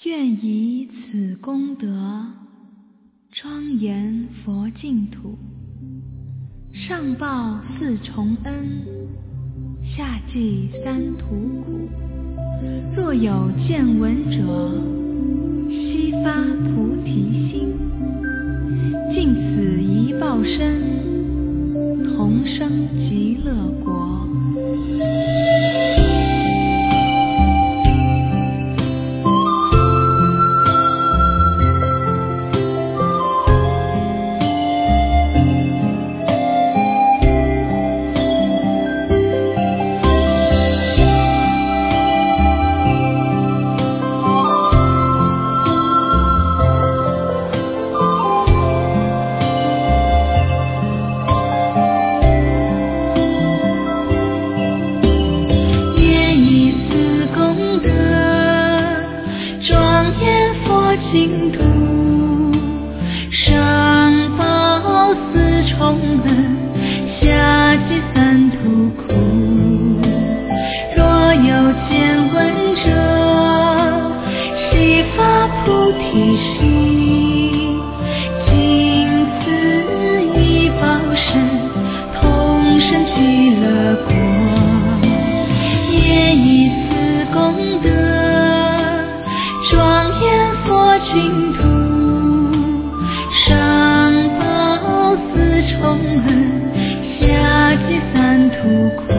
愿以此功德，庄严佛净土，上报四重恩，下济三途苦。若有见闻者，悉发菩提心，尽此一报身，同生极乐国。净土，上报四重恩，下济三途苦。若有见闻者，悉发菩提心，尽此一报身，同生极乐国。业以此功德，庄严佛净土，上报四重恩，下济三途苦。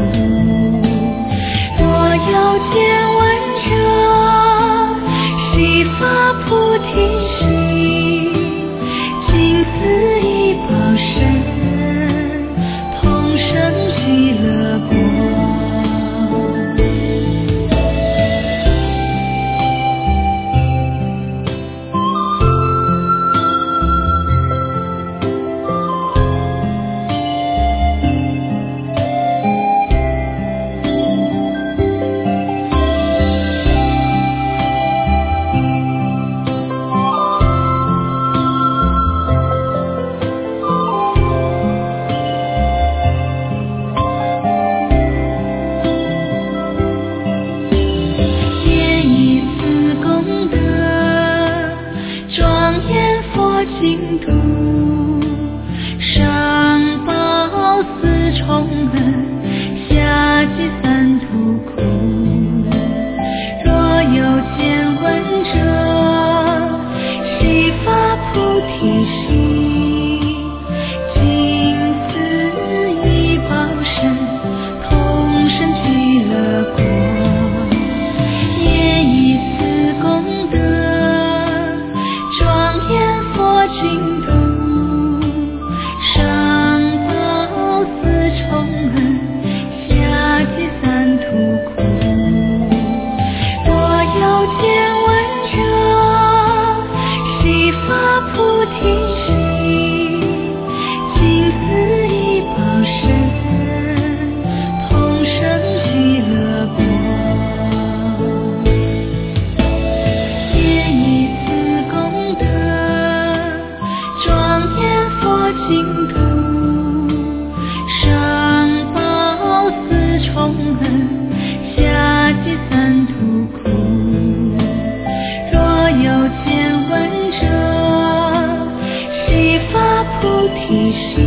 若有见闻者，悉发菩提心，尽此一报身，同生极乐国。净土，上报四重恩，下济三途苦。若有见闻者，悉发菩提心，尽此一报身，同生极乐国。业以此功德，庄严佛净土，上报四重恩，下济三途苦。若有见闻者，悉发菩提心，尽此一报身，同生极乐国。业以此功德，庄严佛净土，上报四重恩，下济三途苦。若有见闻者，悉发菩提心，